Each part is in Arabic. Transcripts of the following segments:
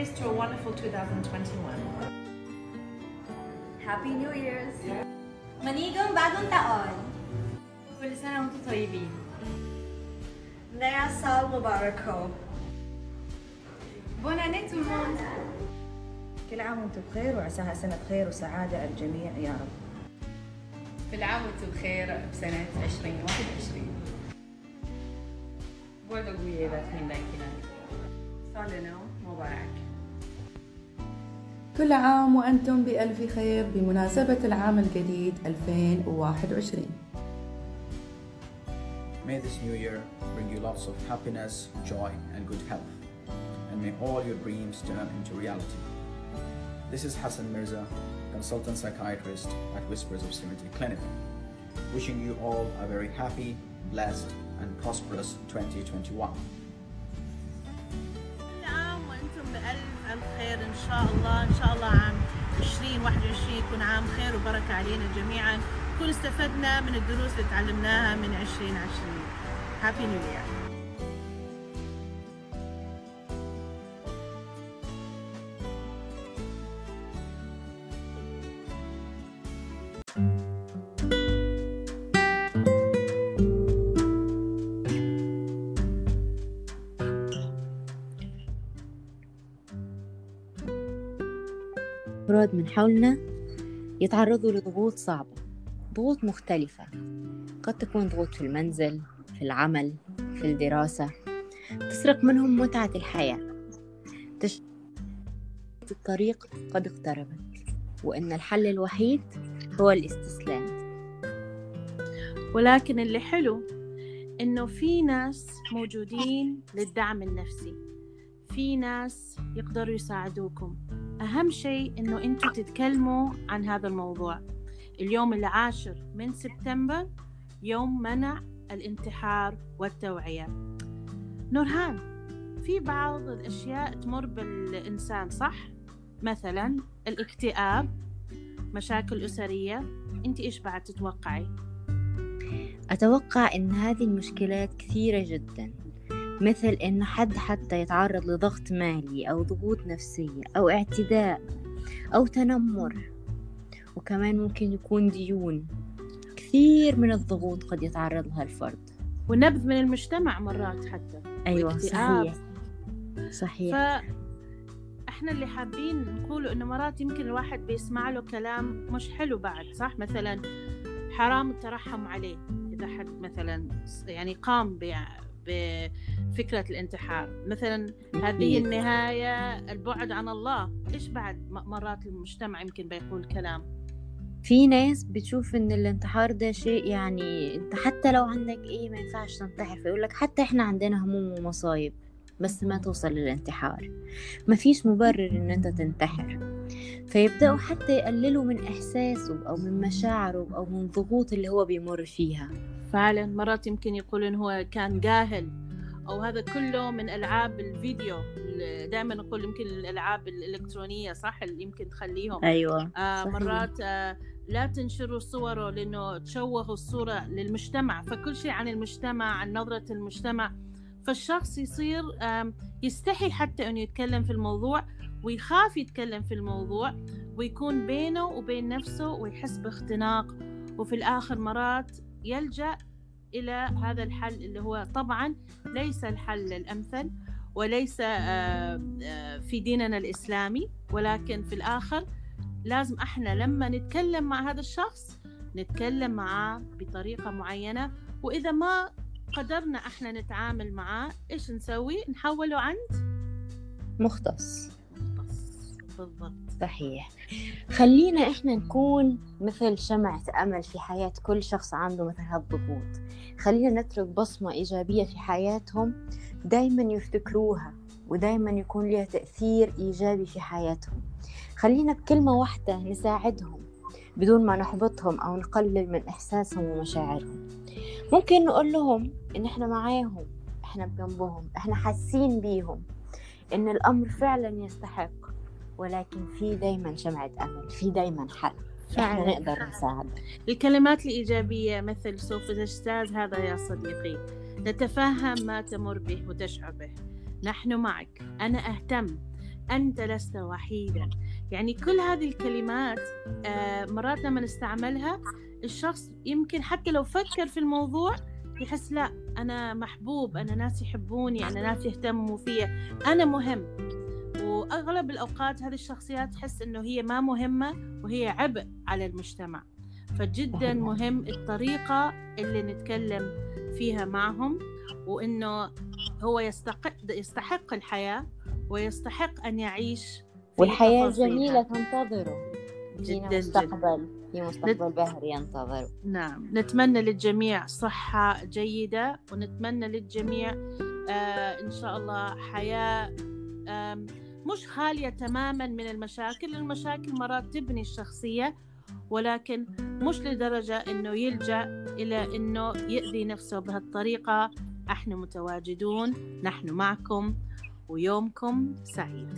Here's to a wonderful 2021. Happy New Year's! Manigong bagong taon! كل سنة وانتم طيبين. Naya Sal Mubarako! Bonne année tout le monde. كل عام وانتم بخير وعساها سنة خير وسعادة الجميع يا رب. كل عام وانتم بخير بسنة 2021. Boldog új évet mindenkinek. Szalino Mubarak. كل عام وأنتم بألف خير بمناسبة العام الجديد 2021. May this new year bring you lots of happiness, joy and good health. And may all your dreams turn into reality. This is Hassan Mirza, consultant psychiatrist at Whispers of Serenity Clinic, wishing you all a very happy, blessed and prosperous 2021. كل عام وانتم بألف خير ان شاء الله. ان شاء الله عام 2021 يكون عام خير وبركة علينا جميعا. نكون استفدنا من الدروس اللي تعلمناها من 2020. Happy New Year. أفراد من حولنا يتعرضوا لضغوط صعبة، ضغوط مختلفة، قد تكون ضغوط في المنزل، في العمل، في الدراسة، تسرق منهم متعة الحياة. الطريق قد اقتربت، وإن الحل الوحيد هو الاستسلام. ولكن اللي حلو إنه في ناس موجودين للدعم النفسي، في ناس يقدروا يساعدوكم. أهم شيء إنه أنتوا تتكلموا عن هذا الموضوع. اليوم 10 من سبتمبر يوم منع الانتحار والتوعية. نورهان، في بعض الأشياء تمر بالإنسان صح؟ مثلا الاكتئاب، مشاكل أسرية. أنت إيش بعد تتوقعي؟ أتوقع إن هذه المشكلات كثيرة جدا، مثل إنه حد حتى يتعرض لضغط مالي أو ضغوط نفسية أو اعتداء أو تنمر، وكمان ممكن يكون ديون. كثير من الضغوط قد يتعرض لها الفرد، والنبذ من المجتمع مرات حتى. أيوة صحيح صحيح. فإحنا اللي حابين نقوله إنه مرات يمكن الواحد بيسمع له كلام مش حلو بعد، صح؟ مثلا حرام الترحم عليه إذا حد مثلا يعني قام بفكرة الانتحار مثلا. هذه النهاية، البعد عن الله. إيش بعد مرات المجتمع يمكن بيقول كلام. في ناس بتشوف إن الانتحار ده شيء يعني أنت حتى لو عندك إيه ما ينفعش تنتحر، فيقولك حتى إحنا عندنا هموم ومصايب بس ما توصل للانتحار، ما فيش مبرر إن أنت تنتحر. فيبدأوا حتى يقللوا من إحساسه أو من مشاعره أو من ضغوط اللي هو بيمر فيها. فعلا مرات يمكن يقول إن هو كان جاهل، أو هذا كله من ألعاب الفيديو. دائما نقول يمكن الألعاب الإلكترونية صح اللي يمكن تخليهم. أيوة مرات لا تنشروا صوره لأنه تشوهوا الصورة للمجتمع، فكل شيء عن المجتمع، عن نظرة المجتمع. فالشخص يصير يستحي حتى أنه يتكلم في الموضوع، ويخاف يتكلم في الموضوع، ويكون بينه وبين نفسه ويحس باختناق. وفي الآخر مرات يلجأ إلى هذا الحل اللي هو طبعا ليس الحل الأمثل وليس في ديننا الإسلامي، ولكن في الآخر لازم احنا لما نتكلم مع هذا الشخص نتكلم معاه بطريقة معينة. وإذا ما قدرنا احنا نتعامل معاه ايش نسوي؟ نحوله عند مختص. بالضبط صحيح. خلينا احنا نكون مثل شمعة أمل في حياة كل شخص عنده مثل هالضغوط. خلينا نترك بصمة إيجابية في حياتهم دايما يفتكروها، ودايما يكون لها تأثير إيجابي في حياتهم. خلينا بكلمة واحدة نساعدهم بدون ما نحبطهم أو نقلل من إحساسهم ومشاعرهم. ممكن نقول لهم إن إحنا معاهم، إحنا بجنبهم، إحنا حاسين بيهم، إن الأمر فعلا يستحق، ولكن في دايما شمعة أمل، في دايما حل، إحنا نقدر نساعد. الكلمات الإيجابية مثل سوف تجتاز هذا يا صديقي، نتفهم ما تمر به وتشعر به، نحن معك، أنا أهتم، أنت لست وحيدا. يعني كل هذه الكلمات مرات لما نستعملها الشخص يمكن حتى لو فكر في الموضوع يحس لا أنا محبوب، أنا ناس يحبوني، أنا ناس يهتموا فيا، أنا مهم. وأغلب الأوقات هذه الشخصيات تحس إنه هي ما مهمة وهي عبء على المجتمع. فجدا مهم الطريقة اللي نتكلم فيها معهم، وإنه هو يستحق الحياة ويستحق أن يعيش والحياة جميلة تنتظره جدا في مستقبل باهر ينتظره. نعم، نتمنى للجميع صحة جيدة، ونتمنى للجميع إن شاء الله حياة مش خالية تماما من المشاكل. المشاكل مرات تبني الشخصية، ولكن مش لدرجة إنه يلجأ إلى إنه يؤذي نفسه بهالطريقة. احنا متواجدون، نحن معكم، ويومكم سعيد.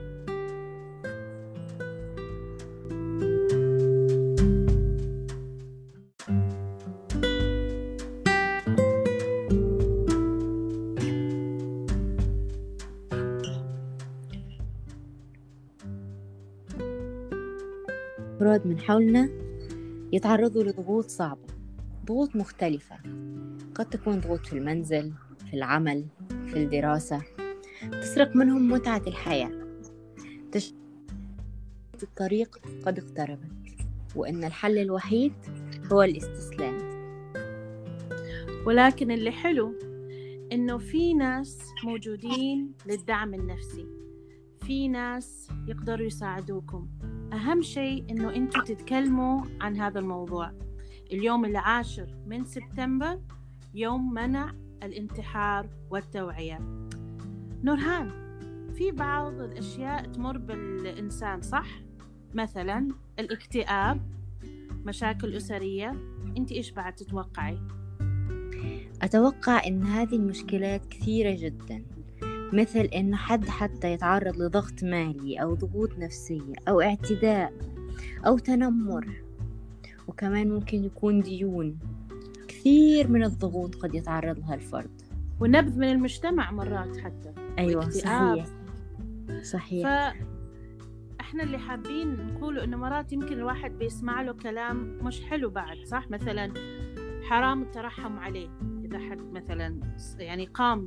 أفراد من حولنا يتعرضوا لضغوط صعبة، ضغوط مختلفة، قد تكون ضغوط في المنزل، في العمل، في الدراسة، تسرق منهم متعة الحياة. الطريق قد اقتربت، وإن الحل الوحيد هو الاستسلام. ولكن اللي حلو إنه في ناس موجودين للدعم النفسي، في ناس يقدروا يساعدوكم. أهم شيء إنه أنتوا تتكلموا عن هذا الموضوع. اليوم 10 من سبتمبر يوم منع الانتحار والتوعية. نورهان، في بعض الأشياء تمر بالإنسان صح؟ مثلا الاكتئاب، مشاكل أسرية. أنت إيش بعد تتوقعي؟ أتوقع إن هذه المشكلات كثيرة جدا، مثل إنه حد حتى يتعرض لضغط مالي أو ضغوط نفسية أو اعتداء أو تنمر، وكمان ممكن يكون ديون. كثير من الضغوط قد يتعرض لها الفرد، ونبذ من المجتمع مرات حتى. أيوة صحيح. فإحنا اللي حابين نقوله إنه مرات يمكن الواحد بيسمع له كلام مش حلو بعد، صح؟ مثلا حرام الترحم عليه إذا حد مثلا يعني قام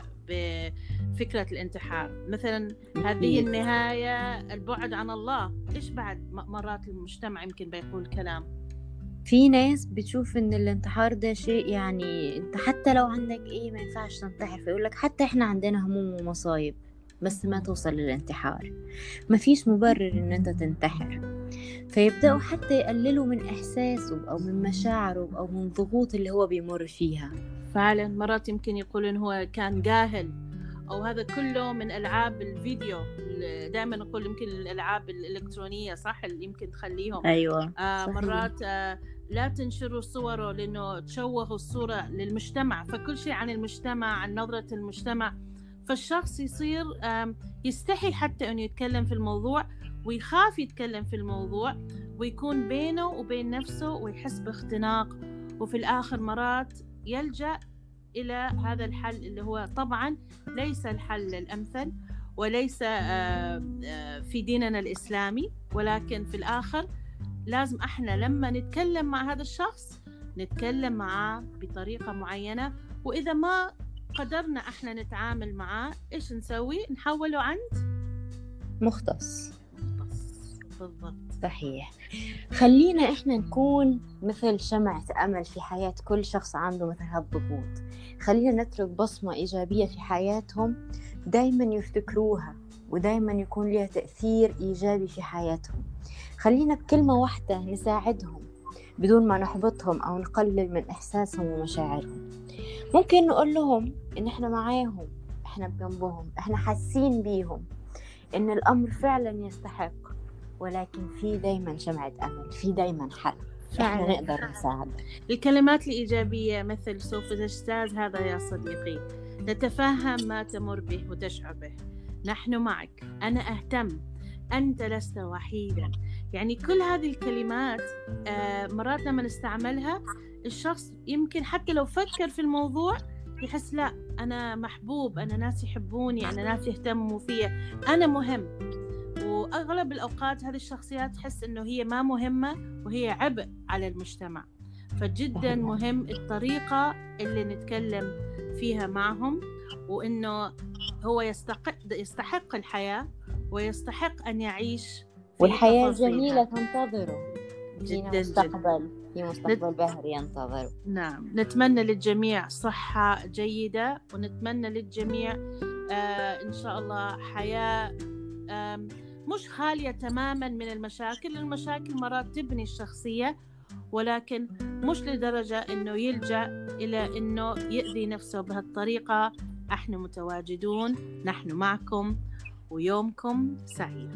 بفكرة الانتحار مثلا، هذه النهاية، البعد عن الله. إيش بعد مرات المجتمع يمكن بيقول كلام. في ناس بتشوف إن الانتحار ده شيء يعني أنت حتى لو عندك ما ينفعش تنتحر، فيقول لك حتى إحنا عندنا هموم ومصايب بس ما توصل للانتحار، ما فيش مبرر إن أنت تنتحر. فيبدأوا حتى يقللوا من إحساسه أو من مشاعره أو من ضغوط اللي هو بيمر فيها. فعلا مرات يمكن يقول إن هو كان جاهل، أو هذا كله من ألعاب الفيديو. دائما نقول يمكن الألعاب الإلكترونية صح اللي يمكن تخليهم. أيوة مرات لا تنشروا صوره لأنه تشوهوا الصورة للمجتمع، فكل شيء عن المجتمع، عن نظرة المجتمع. فالشخص يصير يستحي حتى أنه يتكلم في الموضوع، ويخاف يتكلم في الموضوع، ويكون بينه وبين نفسه ويحس باختناق. وفي الآخر مرات يلجأ إلى هذا الحل اللي هو طبعا ليس الحل الأمثل، وليس في ديننا الإسلامي. ولكن في الآخر لازم احنا لما نتكلم مع هذا الشخص نتكلم معاه بطريقة معينة، وإذا ما قدرنا احنا نتعامل معاه ايش نسوي؟ نحوله عند مختص. بالضبط صحيح. خلينا احنا نكون مثل شمعة أمل في حياة كل شخص عنده مثل هالضغوط. خلينا نترك بصمة إيجابية في حياتهم دايما يفتكروها، ودايما يكون لها تأثير إيجابي في حياتهم. خلينا بكلمة واحدة نساعدهم بدون ما نحبطهم أو نقلل من إحساسهم ومشاعرهم. ممكن نقول لهم إن إحنا معاهم، إحنا بجنبهم، إحنا حاسين بيهم، إن الأمر فعلا يستحق، ولكن في دايما شمعة أمل، في دايما حل، إحنا نقدر نساعد. الكلمات الإيجابية مثل سوف تجتاز هذا يا صديقي، نتفهم ما تمر به وتشعر به، نحن معك، أنا أهتم، أنت لست وحيدا. يعني كل هذه الكلمات مرات لما نستعملها الشخص يمكن حتى لو فكر في الموضوع يحس لا أنا محبوب، أنا ناس يحبوني، أنا ناس يهتموا فيا، أنا مهم. وأغلب الأوقات هذه الشخصيات تحس إنه هي ما مهمة وهي عبء على المجتمع. فجدا مهم الطريقة اللي نتكلم فيها معهم، وإنه هو يستحق الحياة ويستحق أن يعيش والحياة جميلة تنتظره جدا في مستقبل باهر ينتظره. نعم، نتمنى للجميع صحة جيدة، ونتمنى للجميع إن شاء الله حياة مش خالية تماما من المشاكل. المشاكل مرات تبني الشخصية، ولكن مش لدرجة إنه يلجأ إلى إنه يؤذي نفسه بهالطريقة. احنا متواجدون، نحن معكم، ويومكم سعيد.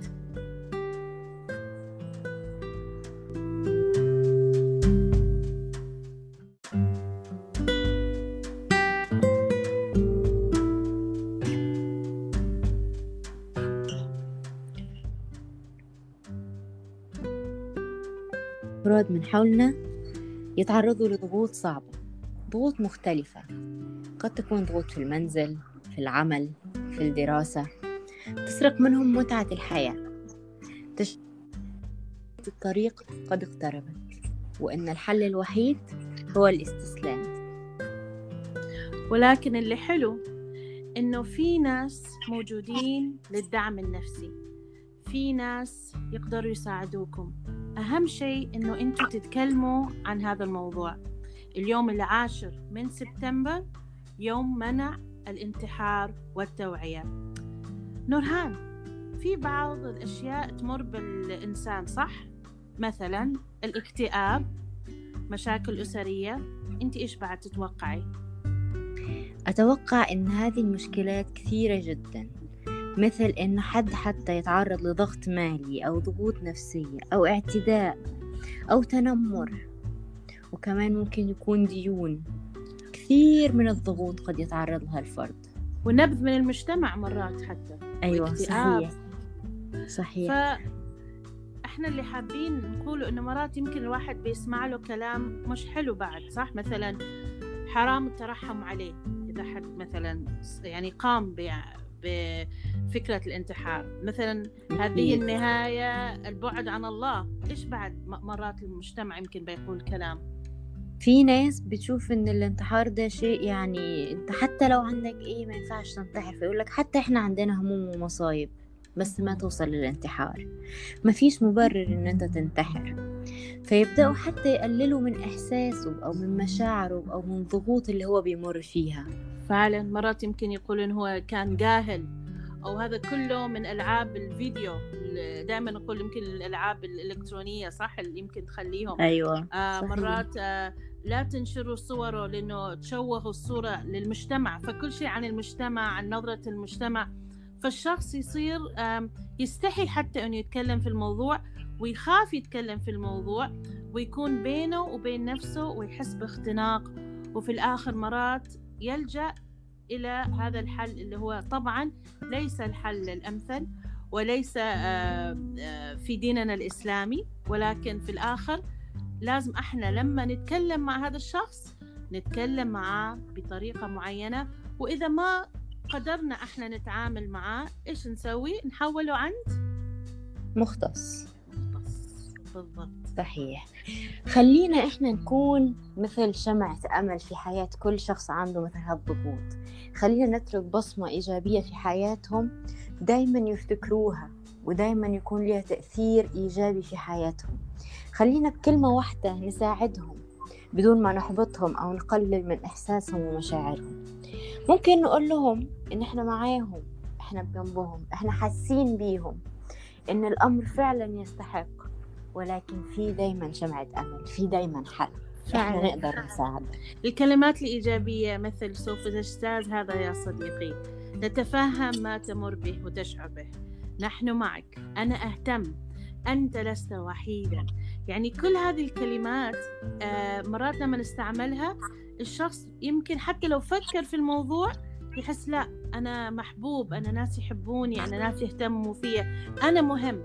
أفراد من حولنا يتعرضوا لضغوط صعبة، ضغوط مختلفة، قد تكون ضغوط في المنزل، في العمل، في الدراسة، تسرق منهم متعة الحياة. الطريق قد اقتربت، وإن الحل الوحيد هو الاستسلام. ولكن اللي حلو إنه في ناس موجودين للدعم النفسي، في ناس يقدروا يساعدوكم. أهم شيء إنه أنتوا تتكلموا عن هذا الموضوع. اليوم 10 من سبتمبر يوم منع الانتحار والتوعية. نورهان، في بعض الأشياء تمر بالإنسان صح؟ مثلا الاكتئاب، مشاكل أسرية، أنت إيش بعد تتوقعي؟ أتوقع إن هذه المشكلات كثيرة جدا، مثل إنه حد حتى يتعرض لضغط مالي أو ضغوط نفسية أو اعتداء أو تنمر، وكمان ممكن يكون ديون. كثير من الضغوط قد يتعرض لها الفرد، ونبذ من المجتمع مرات حتى. أيوة صحيح. فإحنا اللي حابين نقوله إنه مرات يمكن الواحد بيسمع له كلام مش حلو بعد، صح؟ مثلا حرام الترحم عليه إذا حد مثلا يعني قام بفكرة الانتحار مثلا. هذه النهاية، البعد عن الله. إيش بعد مرات المجتمع يمكن بيقول كلام. في ناس بتشوف إن الانتحار ده شيء يعني أنت حتى لو عندك ما ينفعش تنتحر، فيقول لك حتى إحنا عندنا هموم ومصايب بس ما توصل للانتحار، ما فيش مبرر إن أنت تنتحر. فيبدأوا حتى يقللوا من إحساسه أو من مشاعره أو من ضغوط اللي هو بيمر فيها. فعلا مرات يمكن يقول إن هو كان جاهل، أو هذا كله من ألعاب الفيديو. دائما نقول يمكن الألعاب الإلكترونية صح اللي يمكن تخليهم. أيوة مرات لا تنشروا صوره لأنه تشوهوا الصورة للمجتمع، فكل شيء عن المجتمع، عن نظرة المجتمع. فالشخص يصير يستحي حتى أنه يتكلم في الموضوع، ويخاف يتكلم في الموضوع، ويكون بينه وبين نفسه ويحس باختناق. وفي الآخر مرات يلجأ إلى هذا الحل اللي هو طبعا ليس الحل الأمثل، وليس في ديننا الإسلامي. ولكن في الآخر لازم احنا لما نتكلم مع هذا الشخص نتكلم معاه بطريقة معينة، وإذا ما قدرنا احنا نتعامل معاه ايش نسوي؟ نحوله عند مختص. بالضبط صحيح. خلينا احنا نكون مثل شمعة أمل في حياة كل شخص عنده مثل هالضغوط. خلينا نترك بصمة إيجابية في حياتهم دايما يفتكروها، ودايما يكون لها تأثير إيجابي في حياتهم. خلينا بكلمة واحدة نساعدهم بدون ما نحبطهم أو نقلل من إحساسهم ومشاعرهم. ممكن نقول لهم إن إحنا معاهم، إحنا بجنبهم، إحنا حاسين بيهم، إن الأمر فعلا يستحق، ولكن في دايما شمعة أمل، في دايما حل، إحنا نقدر نساعد. الكلمات الإيجابية مثل سوف تجتاز هذا يا صديقي، نتفهم ما تمر به وتشعر به، نحن معك، أنا أهتم، أنت لست وحيدا. يعني كل هذه الكلمات مرات لما نستعملها الشخص يمكن حتى لو فكر في الموضوع يحس لا أنا محبوب، أنا ناس يحبوني، أنا ناس يهتموا فيا، أنا مهم.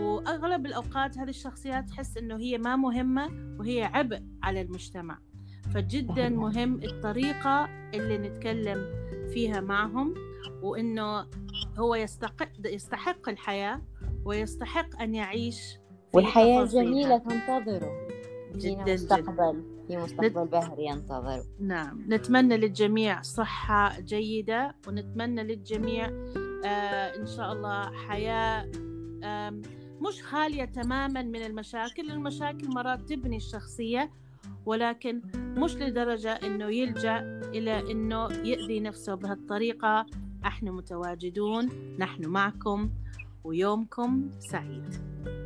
وأغلب الأوقات هذه الشخصيات تحس إنه هي ما مهمة وهي عبء على المجتمع. فجدا مهم الطريقة اللي نتكلم فيها معهم، وإنه هو يستحق الحياة ويستحق أن يعيش في والحياة تفاصيلها. جميلة تنتظره، جدا في مستقبل باهر ينتظره. نعم، نتمنى للجميع صحة جيدة، ونتمنى للجميع إن شاء الله حياة مش خالية تماما من المشاكل. المشاكل مرات تبني الشخصية، ولكن مش لدرجة إنه يلجأ إلى إنه يأذي نفسه بهالطريقة. احنا متواجدون، نحن معكم، ويومكم سعيد.